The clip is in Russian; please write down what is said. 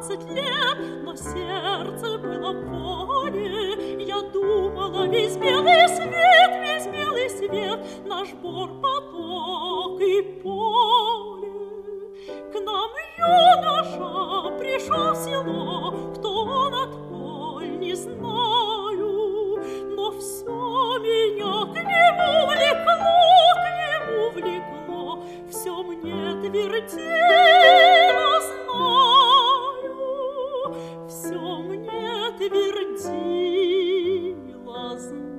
лет, но сердце было в воле. Я думала, весь белый свет, наш бор, поток и поле. К нам юноша пришел в село, кто он, отколь, не знаю, но все меня к нему влекло, все мне твердило, знаю, все мне твердило, знаю.